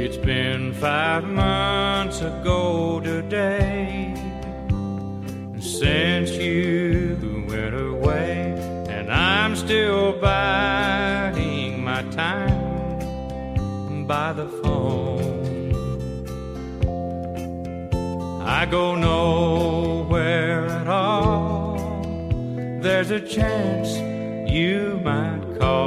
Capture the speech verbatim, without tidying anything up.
It's been five months ago today since you went away, and I'm still biding my time by the phone. I go nowhere at all. There's a chance you might call